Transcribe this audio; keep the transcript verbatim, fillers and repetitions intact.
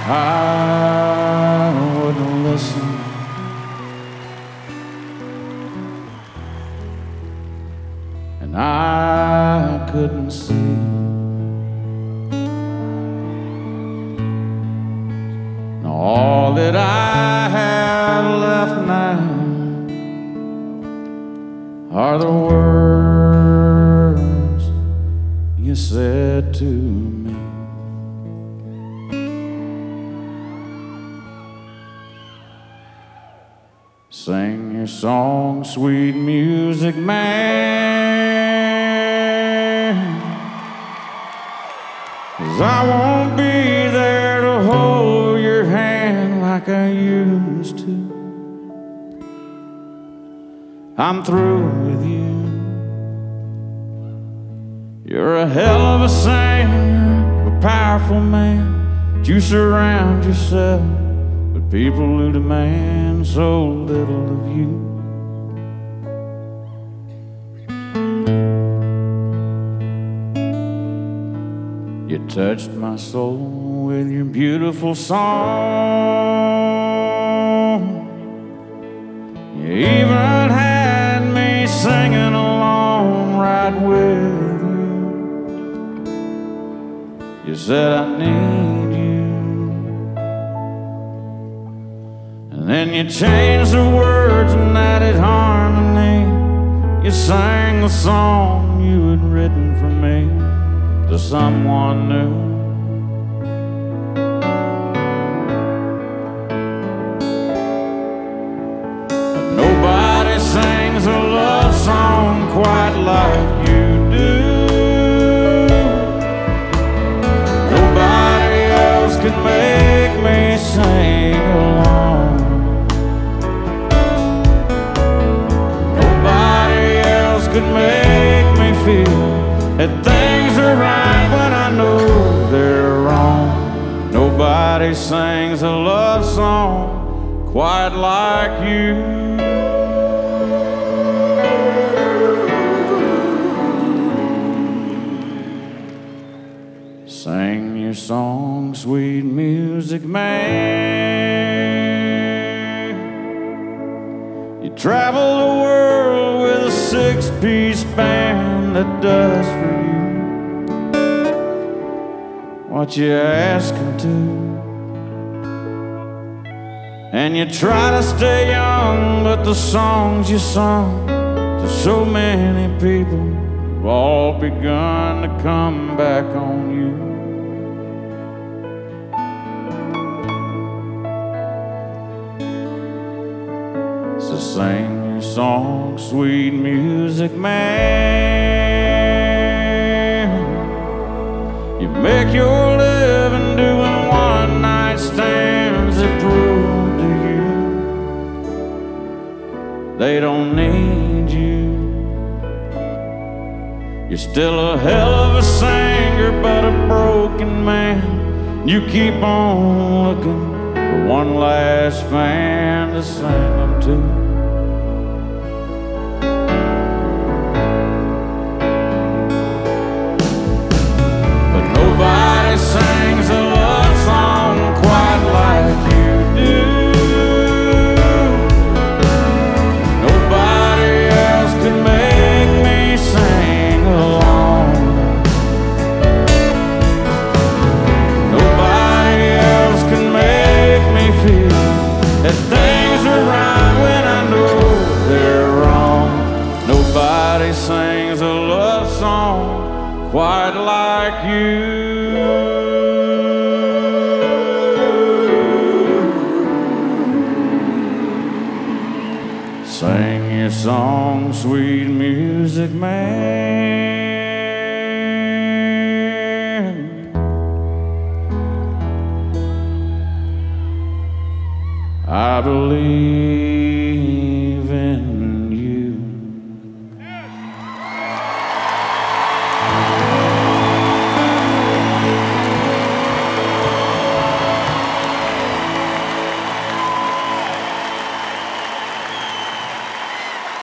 I wouldn't listen. And I couldn't see. And all that I have left now are the words you said to me. Sing your song, sweet music man, 'cause I won't be there to hold your hand like I used to. I'm through with you. You're a hell of a singer, a powerful man, but you surround yourself with people who demand so little of you. You touched my soul with your beautiful song. You even had me singing along right with you. You said I need you, and then you changed the words and added harmony. You sang the song you had written for me to someone new. But nobody sings a love song quite like you do. Nobody else can make me sing along. Nobody else could make me feel that things are right when I know they're wrong. Nobody sings a love song quite like you. Sing your song, sweet music man. You travel the world with a six-piece band that does for you what you ask him to, and you try to stay young, but the songs you sung to so many people have all begun to come back on you. So sing your song, sweet music man. You make your living doing one-night stands that prove to you they don't need you. You're still a hell of a singer, but a broken man. You keep on looking for one last fan to sing them to. Nobody sings a love song quite like you do. Nobody else can make me sing along. Nobody else can make me feel that things are right when I know they're wrong. Nobody sings a love song quite like you. Sing your song, sweet music man. I believe